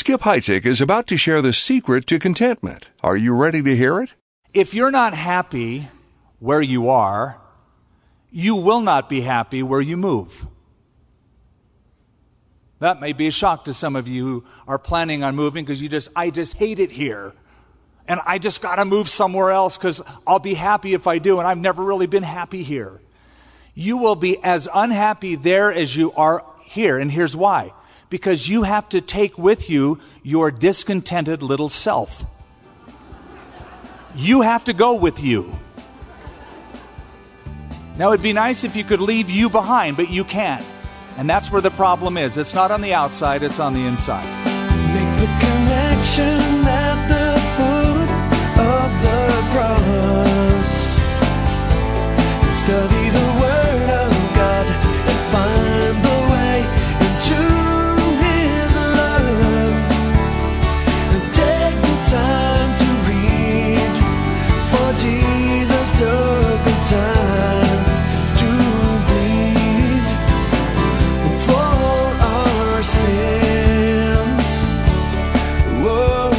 Skip Heitzig is about to share the secret to contentment. Are you ready to hear it? If you're not happy where you are, you will not be happy where you move. That may be a shock to some of you who are planning on moving because I just hate it here. And I just got to move somewhere else because I'll be happy if I do, and I've never really been happy here. You will be as unhappy there as you are here, and here's why. Because you have to take with you your discontented little self. You have to go with you. Now, it'd be nice if you could leave you behind, but you can't. And that's where the problem is. It's not on the outside, it's on the inside. Make the connection at the foot of the cross. Study the Word of God and find the way into His love. And take the time to read, for Jesus took the time to bleed for our sins. Whoa,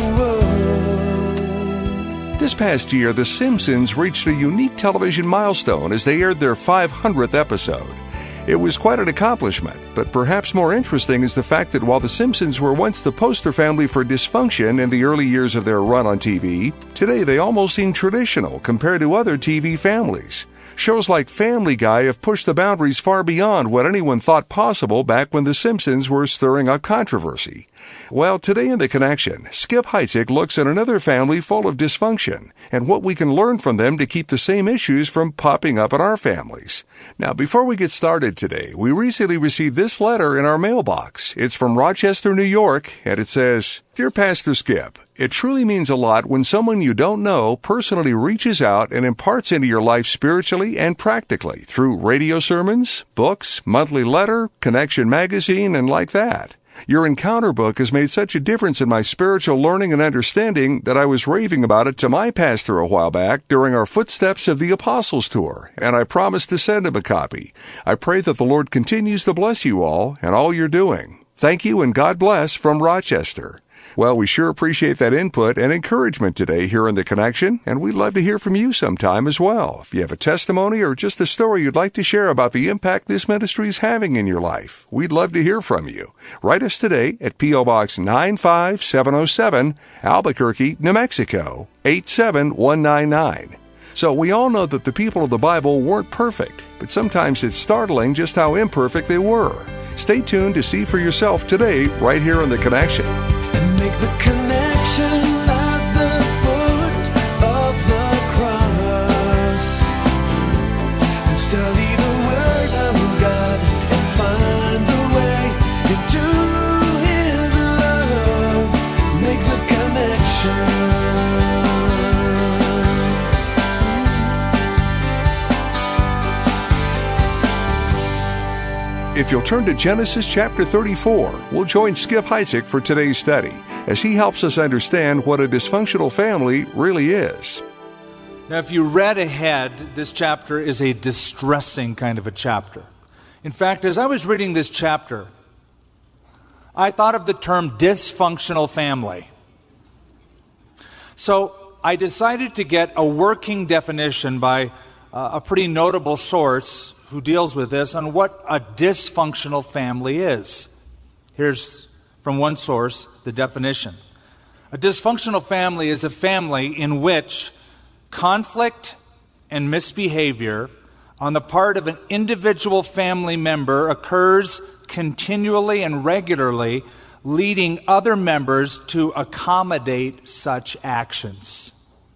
whoa. This past year, The Simpsons reached a unique television milestone as they aired their 500th episode. It was quite an accomplishment, but perhaps more interesting is the fact that while The Simpsons were once the poster family for dysfunction in the early years of their run on TV, today they almost seem traditional compared to other TV families. Shows like Family Guy have pushed the boundaries far beyond what anyone thought possible back when The Simpsons were stirring up controversy. Well, today in The Connection, Skip Heitzig looks at another family full of dysfunction and what we can learn from them to keep the same issues from popping up in our families. Now, before we get started today, we recently received this letter in our mailbox. It's from Rochester, New York, and it says, Dear Pastor Skip, it truly means a lot when someone you don't know personally reaches out and imparts into your life spiritually and practically through radio sermons, books, monthly letter, Connection magazine, and like that. Your Encounter book has made such a difference in my spiritual learning and understanding that I was raving about it to my pastor a while back during our Footsteps of the Apostles tour, and I promised to send him a copy. I pray that the Lord continues to bless you all and all you're doing. Thank you and God bless from Rochester. Well, we sure appreciate that input and encouragement today here in The Connection, and we'd love to hear from you sometime as well. If you have a testimony or just a story you'd like to share about the impact this ministry is having in your life, we'd love to hear from you. Write us today at P.O. Box 95707, Albuquerque, New Mexico, 87199. So we all know that the people of the Bible weren't perfect, but sometimes it's startling just how imperfect they were. Stay tuned to see for yourself today right here on The Connection. Make the connection at the foot of the cross. And study the Word of God and find the way into His love. Make the connection. If you'll turn to Genesis chapter 34, we'll join Skip Heitzig for today's study as he helps us understand what a dysfunctional family really is. Now, if you read ahead, this chapter is a distressing kind of a chapter. In fact, as I was reading this chapter, I thought of the term dysfunctional family. So I decided to get a working definition by a pretty notable source who deals with this on what a dysfunctional family is. Here's from one source the definition. A dysfunctional family is a family in which conflict and misbehavior on the part of an individual family member occurs continually and regularly, leading other members to accommodate such actions.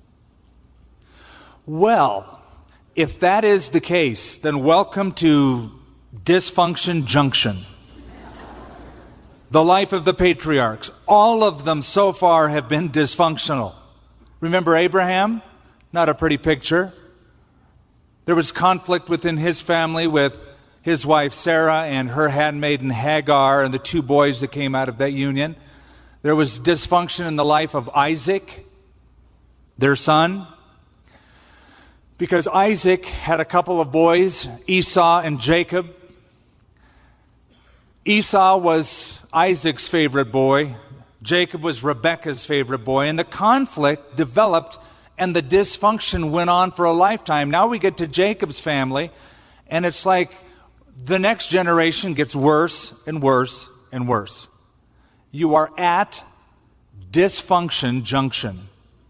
Well, if that is the case, then welcome to Dysfunction Junction. The life of the patriarchs. All of them so far have been dysfunctional. Remember Abraham? Not a pretty picture. There was conflict within his family with his wife Sarah and her handmaiden Hagar and the two boys that came out of that union. There was dysfunction in the life of Isaac, their son, because Isaac had a couple of boys, Esau and Jacob. Esau was Isaac's favorite boy. Jacob was Rebekah's favorite boy, and the conflict developed and the dysfunction went on for a lifetime. Now we get to Jacob's family, and it's like the next generation gets worse and worse and worse. You are at dysfunction junction.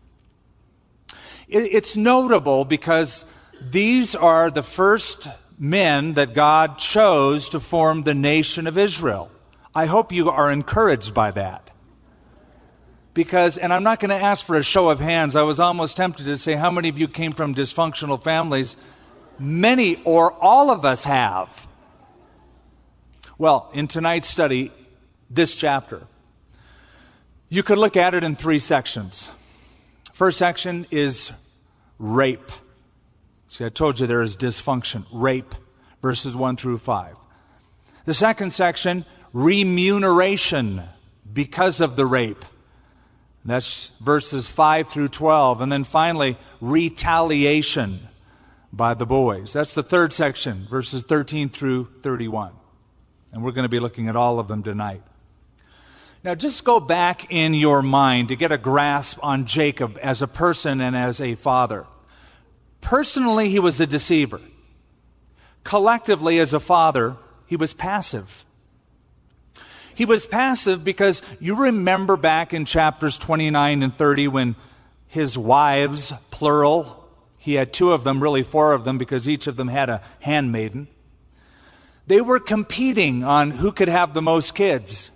It's notable because these are the first men that God chose to form the nation of Israel. I hope you are encouraged by that. Because, and I'm not going to ask for a show of hands, I was almost tempted to say, how many of you came from dysfunctional families? Many or all of us have. Well, in tonight's study, this chapter, you could look at it in 3 sections. First section is rape. See, I told you there is dysfunction. Rape, verses 1 through 5. The second section, remuneration because of the rape. That's verses 5 through 12. And then finally, retaliation by the boys. That's the third section, verses 13 through 31. And we're going to be looking at all of them tonight. Now, just go back in your mind to get a grasp on Jacob as a person and as a father. Personally, he was a deceiver. Collectively, as a father, he was passive. He was passive because you remember back in chapters 29 and 30 when his wives, plural, he had 2 of them, really 4 of them, because each of them had a handmaiden. They were competing on who could have the most kids.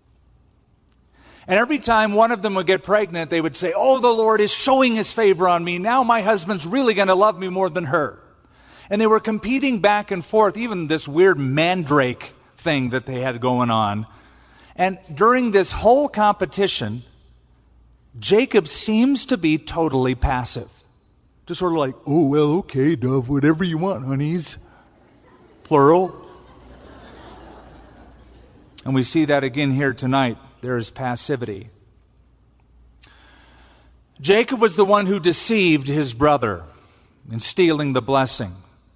And every time one of them would get pregnant, they would say, oh, the Lord is showing his favor on me. Now my husband's really going to love me more than her. And they were competing back and forth, even this weird mandrake thing that they had going on. And during this whole competition, Jacob seems to be totally passive. Just sort of like, oh, well, okay, Dove, whatever you want, honeys. Plural. And we see that again here tonight. There is passivity. Jacob was the one who deceived his brother in stealing the blessing,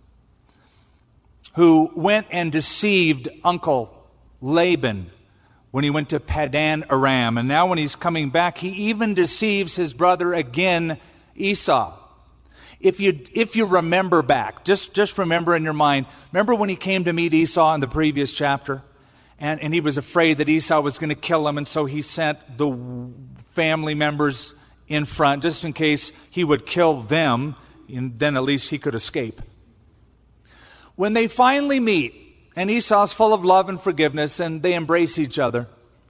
who went and deceived Uncle Laban when he went to Padan Aram. And now when he's coming back, he even deceives his brother again, Esau. If you remember back, just remember in your mind, remember when he came to meet Esau in the previous chapter? And he was afraid that Esau was going to kill him, and so he sent the family members in front, just in case he would kill them, and then at least he could escape. When they finally meet, and Esau's full of love and forgiveness, and they embrace each other,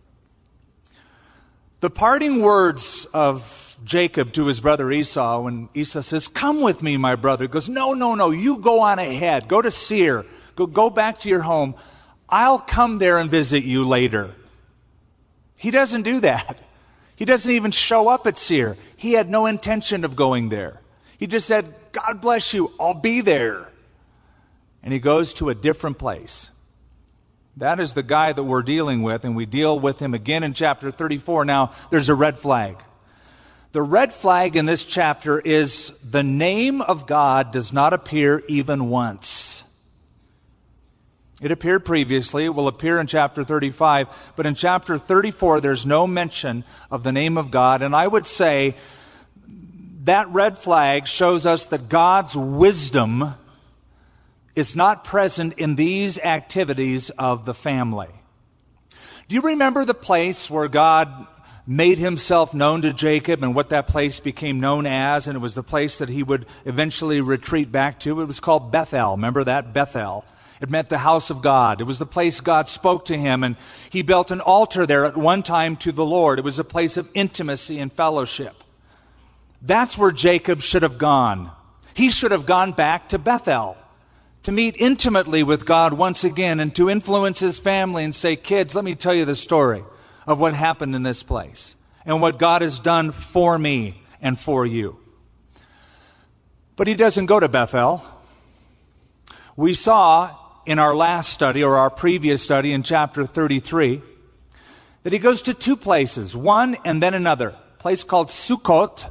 the parting words of Jacob to his brother Esau, when Esau says, come with me, my brother, he goes, no, you go on ahead. Go to Seir. Go back to your home. I'll come there and visit you later. He doesn't do that. He doesn't even show up at Seir. He had no intention of going there. He just said, God bless you, I'll be there. And he goes to a different place. That is the guy that we're dealing with, and we deal with him again in chapter 34. Now, there's a red flag. The red flag in this chapter is the name of God does not appear even once. It appeared previously. It will appear in chapter 35. But in chapter 34, there's no mention of the name of God. And I would say that red flag shows us that God's wisdom is not present in these activities of the family. Do you remember the place where God made himself known to Jacob and what that place became known as? And it was the place that he would eventually retreat back to. It was called Bethel. Remember that? Bethel. It meant the house of God. It was the place God spoke to him, and he built an altar there at one time to the Lord. It was a place of intimacy and fellowship. That's where Jacob should have gone. He should have gone back to Bethel to meet intimately with God once again and to influence his family and say, kids, let me tell you the story of what happened in this place and what God has done for me and for you. But he doesn't go to Bethel. We saw in our last study, or our previous study in chapter 33, that he goes to 2 places, one and then another. A place called Sukkot,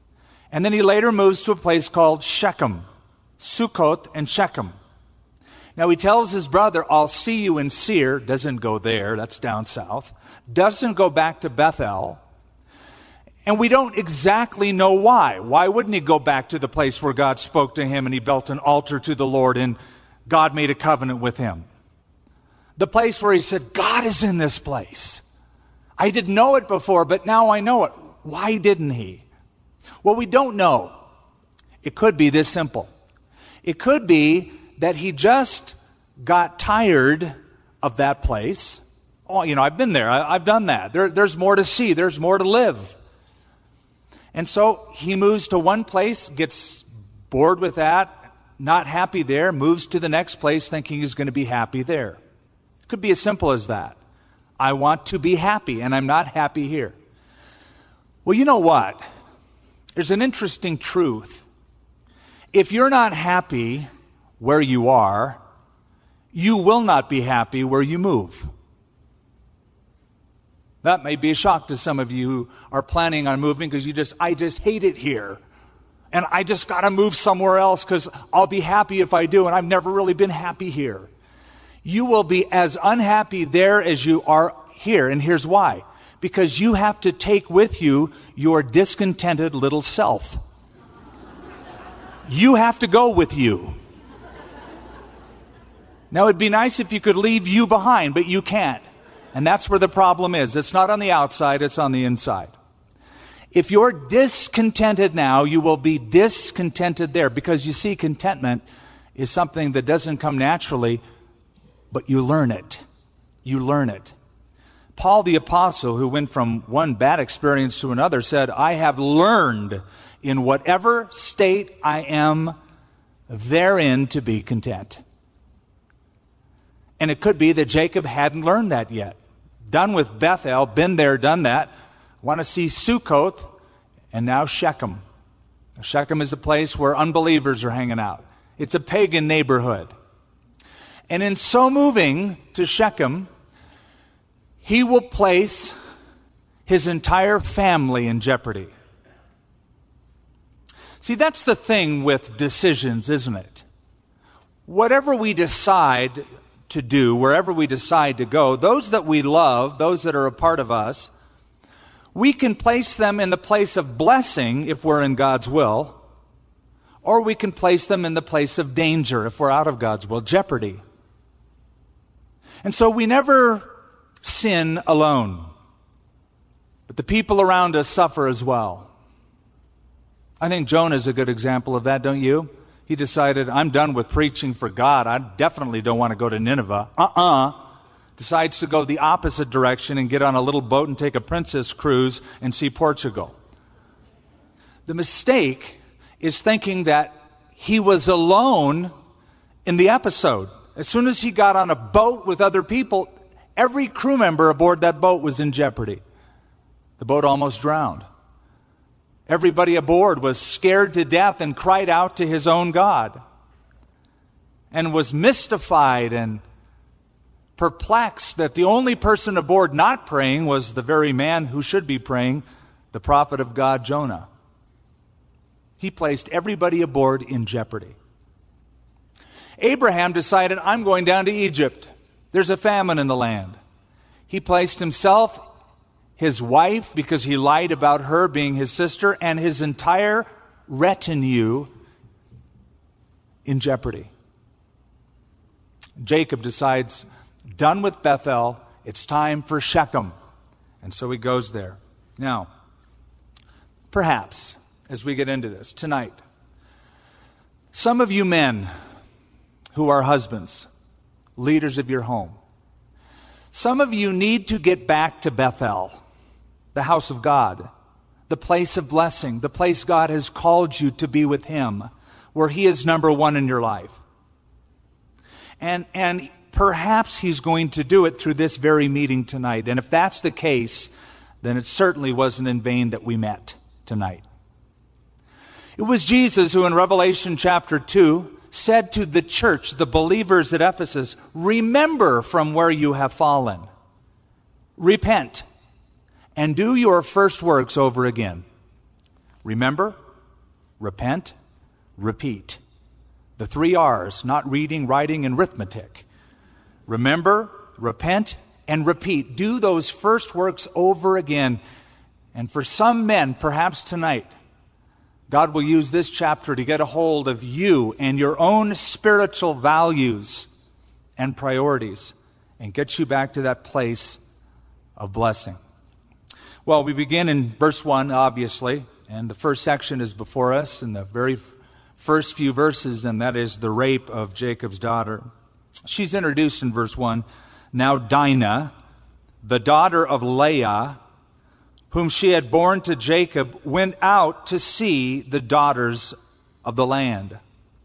and then he later moves to a place called Shechem. Sukkot and Shechem. Now he tells his brother, I'll see you in Seir. Doesn't go there, that's down south. Doesn't go back to Bethel. And we don't exactly know why. Why wouldn't he go back to the place where God spoke to him and he built an altar to the Lord and God made a covenant with him? The place where he said, God is in this place. I didn't know it before, but now I know it. Why didn't he? Well, we don't know. It could be this simple. It could be that he just got tired of that place. Oh, I've been there. I've done that. There's more to see. There's more to live. And so he moves to one place, gets bored with that, not happy there, moves to the next place thinking he's going to be happy there. It could be as simple as that. I want to be happy, and I'm not happy here. Well, you know what? There's an interesting truth. If you're not happy where you are, you will not be happy where you move. That may be a shock to some of you who are planning on moving because I just hate it here. And I just got to move somewhere else because I'll be happy if I do, and I've never really been happy here. You will be as unhappy there as you are here, and here's why. Because you have to take with you your discontented little self. You have to go with you. Now, it'd be nice if you could leave you behind, but you can't. And that's where the problem is. It's not on the outside, it's on the inside. If you're discontented now, you will be discontented there. Because you see, contentment is something that doesn't come naturally, but you learn it. You learn it. Paul the Apostle, who went from one bad experience to another, said, I have learned in whatever state I am therein to be content. And it could be that Jacob hadn't learned that yet. Done with Bethel, been there, done that. Want to see Sukkoth, and now Shechem. Shechem is a place where unbelievers are hanging out. It's a pagan neighborhood. And in so moving to Shechem, he will place his entire family in jeopardy. See, that's the thing with decisions, isn't it? Whatever we decide to do, wherever we decide to go, those that we love, those that are a part of us, we can place them in the place of blessing if we're in God's will, or we can place them in the place of danger if we're out of God's will, jeopardy. And so we never sin alone, but the people around us suffer as well. I think Jonah is a good example of that, don't you? He decided, I'm done with preaching for God. I definitely don't want to go to Nineveh. Decides to go the opposite direction and get on a little boat and take a princess cruise and see Portugal. The mistake is thinking that he was alone in the episode. As soon as he got on a boat with other people, every crew member aboard that boat was in jeopardy. The boat almost drowned. Everybody aboard was scared to death and cried out to his own God, and was mystified and perplexed that the only person aboard not praying was the very man who should be praying, the prophet of God, Jonah. He placed everybody aboard in jeopardy. Abraham decided, I'm going down to Egypt. There's a famine in the land. He placed himself, his wife, because he lied about her being his sister, and his entire retinue in jeopardy. Jacob decides, done with Bethel, it's time for Shechem. And so he goes there. Now, perhaps, as we get into this tonight, some of you men who are husbands, leaders of your home, some of you need to get back to Bethel, the house of God, the place of blessing, the place God has called you to be with Him, where He is number one in your life. And perhaps He's going to do it through this very meeting tonight. And if that's the case, then it certainly wasn't in vain that we met tonight. It was Jesus who in Revelation chapter 2 said to the church, the believers at Ephesus, remember from where you have fallen. Repent and do your first works over again. Remember, repent, repeat. The 3 R's, not reading, writing, and arithmetic. Remember, repent, and repeat. Do those first works over again. And for some men, perhaps tonight, God will use this chapter to get a hold of you and your own spiritual values and priorities and get you back to that place of blessing. Well, we begin in verse 1, obviously, and the first section is before us in the very first few verses, and that is the rape of Jacob's daughter. She's introduced in verse 1. Now Dinah, the daughter of Leah, whom she had borne to Jacob, went out to see the daughters of the land.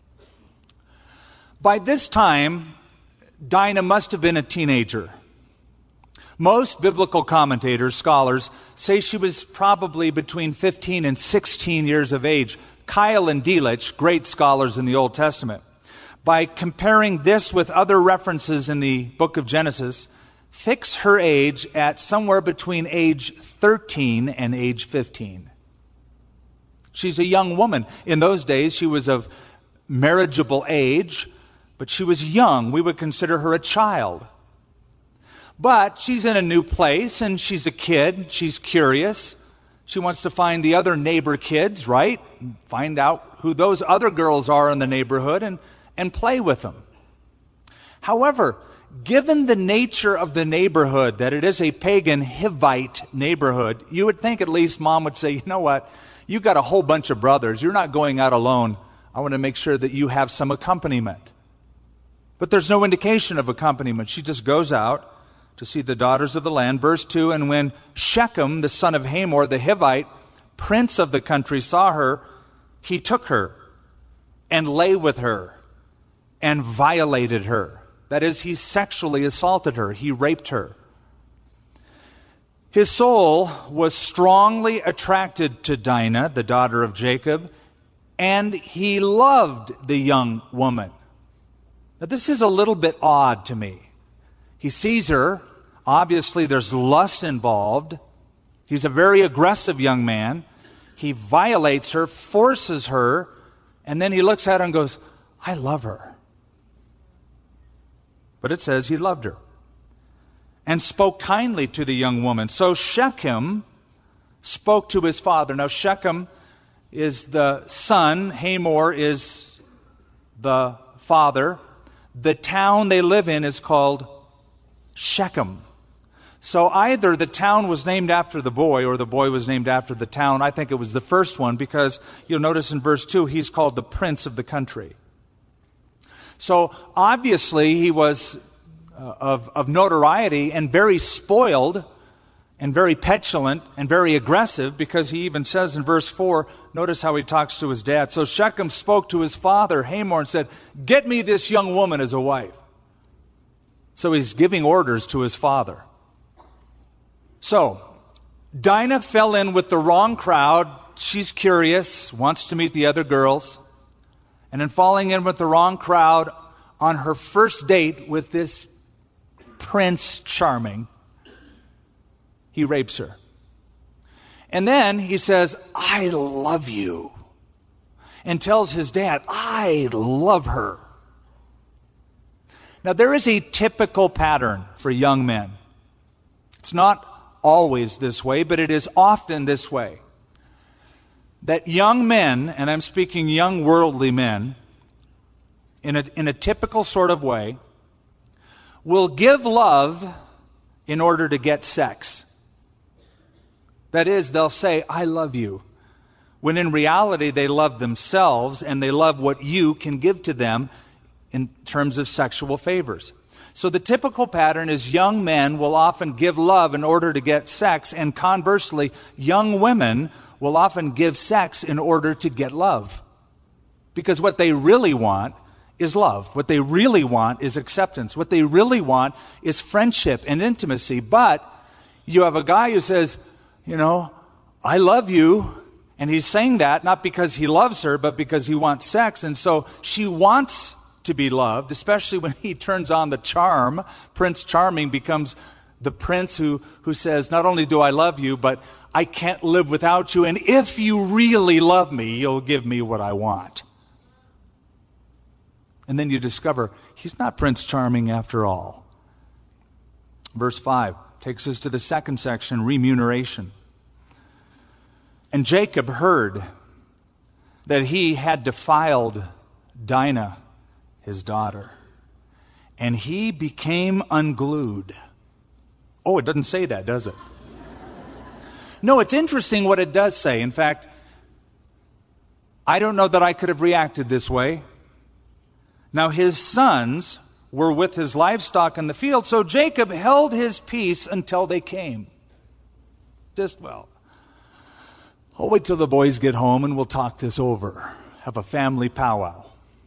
By this time, Dinah must have been a teenager. Most biblical commentators, scholars, say she was probably between 15 and 16 years of age. Kyle and Delitzsch, great scholars in the Old Testament, by comparing this with other references in the book of Genesis, fix her age at somewhere between age 13 and age 15. She's a young woman. In those days, she was of marriageable age, but she was young. We would consider her a child. But she's in a new place, and she's a kid. She's curious. She wants to find the other neighbor kids, right? Find out who those other girls are in the neighborhood and play with them. However, given the nature of the neighborhood, that it is a pagan Hivite neighborhood, you would think at least mom would say, you know what, you got a whole bunch of brothers. You're not going out alone. I want to make sure that you have some accompaniment. But there's no indication of accompaniment. She just goes out to see the daughters of the land. Verse 2, and when Shechem, the son of Hamor, the Hivite, prince of the country, saw her, he took her and lay with her and violated her. That is, he sexually assaulted her. He raped her. His soul was strongly attracted to Dinah, the daughter of Jacob, and he loved the young woman. Now, this is a little bit odd to me. He sees her. Obviously, there's lust involved. He's a very aggressive young man. He violates her, forces her, and then he looks at her and goes, I love her. But it says he loved her and spoke kindly to the young woman. So Shechem spoke to his father. Now, Shechem is the son. Hamor is the father. The town they live in is called Shechem. So either the town was named after the boy or the boy was named after the town. I think it was the first one because you'll notice in verse 2 he's called the prince of the country. So obviously he was of notoriety and very spoiled and very petulant and very aggressive, because he even says in verse 4, notice how he talks to his dad. So Shechem spoke to his father, Hamor, and said, get me this young woman as a wife. So he's giving orders to his father. So Dinah fell in with the wrong crowd. She's curious, wants to meet the other girls. And in falling in with the wrong crowd on her first date with this Prince Charming, he rapes her. And then he says, I love you. And tells his dad, I love her. Now, there is a typical pattern for young men. It's not always this way, but it is often this way. That young men, and I'm speaking young worldly men, in a typical sort of way, will give love in order to get sex. That is, they'll say, I love you, when in reality they love themselves and they love what you can give to them in terms of sexual favors. So the typical pattern is young men will often give love in order to get sex, and conversely, young women will often give sex in order to get love. Because what they really want is love. What they really want is acceptance. What they really want is friendship and intimacy. But you have a guy who says, you know, I love you. And he's saying that not because he loves her, but because he wants sex. And so she wants to be loved, especially when he turns on the charm. Prince Charming becomes the prince who says, not only do I love you, but I can't live without you. And if you really love me, you'll give me what I want. And then you discover he's not Prince Charming after all. Verse 5 takes us to the second section, remuneration. And Jacob heard that he had defiled Dinah, his daughter, and he became unglued. Oh, it doesn't say that, does it? No, it's interesting what it does say. In fact, I don't know that I could have reacted this way. Now, his sons were with his livestock in the field, so Jacob held his peace until they came. I'll wait till the boys get home and we'll talk this over. Have a family powwow.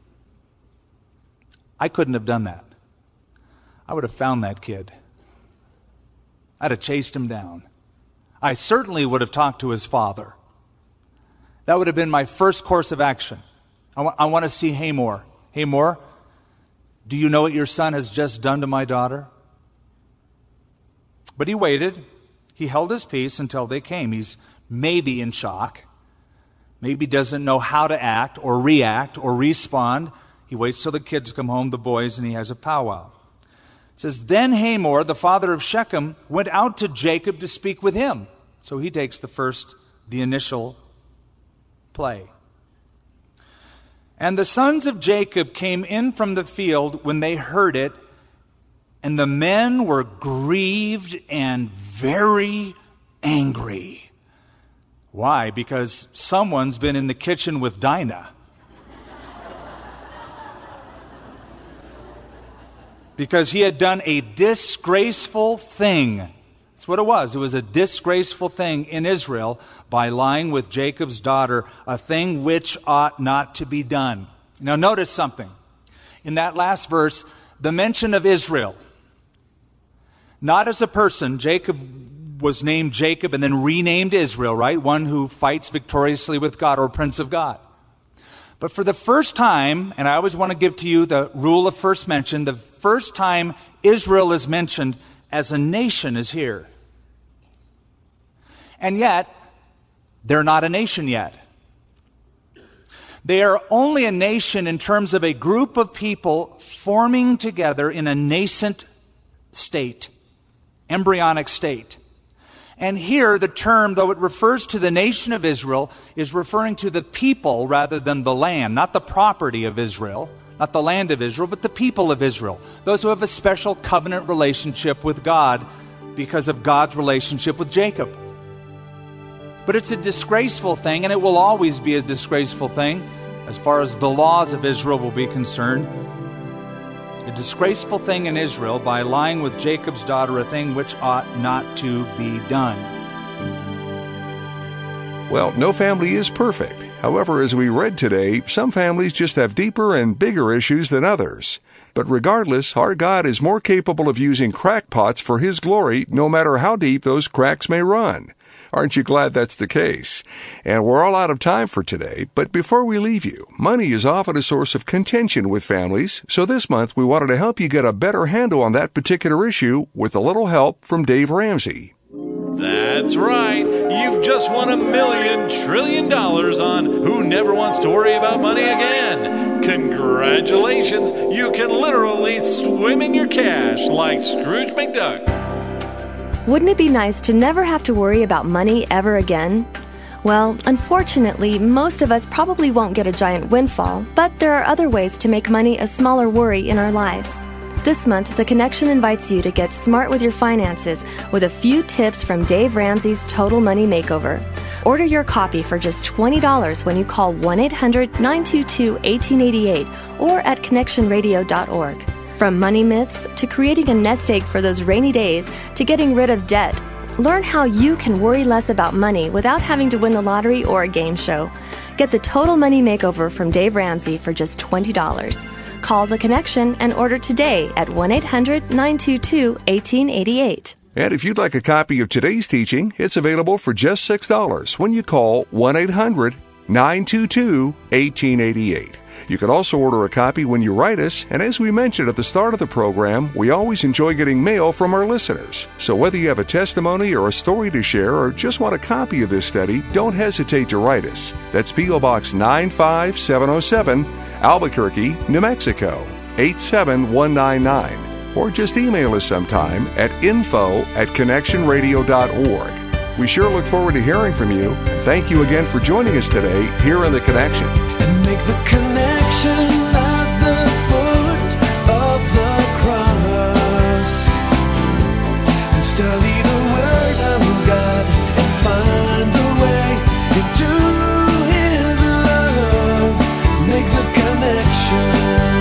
I couldn't have done that. I would have found that kid. I'd have chased him down. I certainly would have talked to his father. That would have been my first course of action. I want to see Hamor. Hamor, do you know what your son has just done to my daughter? But he waited. He held his peace until they came. He's maybe in shock. Maybe doesn't know how to act or react or respond. He waits till the kids come home, the boys, and he has a powwow. It says, then Hamor, the father of Shechem, went out to Jacob to speak with him. So he takes the initial play. And the sons of Jacob came in from the field when they heard it, and the men were grieved and very angry. Why? Because someone's been in the kitchen with Dinah. Because he had done a disgraceful thing. That's what it was. It was a disgraceful thing in Israel by lying with Jacob's daughter, a thing which ought not to be done. Now notice something. In that last verse, the mention of Israel. Not as a person. Jacob was named Jacob and then renamed Israel, right? One who fights victoriously with God, or Prince of God. But for the first time, and I always want to give to you the rule of first mention, the first time Israel is mentioned as a nation is here. And yet, they're not a nation yet. They are only a nation in terms of a group of people forming together in a nascent state, embryonic state. And here, the term, though it refers to the nation of Israel, is referring to the people rather than the land, not the property of Israel, not the land of Israel, but the people of Israel. Those who have a special covenant relationship with God because of God's relationship with Jacob. But it's a disgraceful thing, and it will always be a disgraceful thing as far as the laws of Israel will be concerned. A disgraceful thing in Israel by lying with Jacob's daughter, a thing which ought not to be done. Well, no family is perfect. However, as we read today, some families just have deeper and bigger issues than others. But regardless, our God is more capable of using crackpots for His glory, no matter how deep those cracks may run. Aren't you glad that's the case? And we're all out of time for today, but before we leave you, money is often a source of contention with families, so this month we wanted to help you get a better handle on that particular issue with a little help from Dave Ramsey. That's right. You've just won $1 million trillion on Who Never Wants to Worry About Money Again. Congratulations. You can literally swim in your cash like Scrooge McDuck. Wouldn't it be nice to never have to worry about money ever again? Well, unfortunately, most of us probably won't get a giant windfall, but there are other ways to make money a smaller worry in our lives. This month, The Connection invites you to get smart with your finances with a few tips from Dave Ramsey's Total Money Makeover. Order your copy for just $20 when you call 1-800-922-1888 or at connectionradio.org. From money myths to creating a nest egg for those rainy days to getting rid of debt, learn how you can worry less about money without having to win the lottery or a game show. Get the Total Money Makeover from Dave Ramsey for just $20. Call The Connection and order today at 1-800-922-1888. And if you'd like a copy of today's teaching, it's available for just $6 when you call 1-800-922-1888. You can also order a copy when you write us, and as we mentioned at the start of the program, we always enjoy getting mail from our listeners. So whether you have a testimony or a story to share or just want a copy of this study, don't hesitate to write us. That's P.O. Box 95707, Albuquerque, New Mexico, 87199. Or just email us sometime at info@connectionradio.org. We sure look forward to hearing from you. Thank you again for joining us today here on The Connection. And make the connection at the foot of the cross. And study the Word of God and find the way into His love. Make the connection.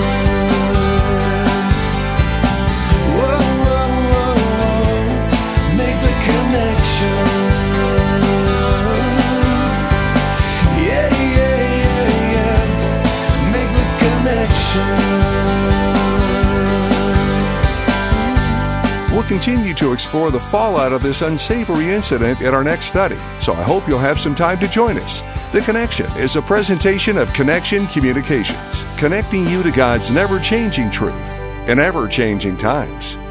We'll continue to explore the fallout of this unsavory incident in our next study, so I hope you'll have some time to join us. The Connection is a presentation of Connection Communications, connecting you to God's never-changing truth in ever-changing times.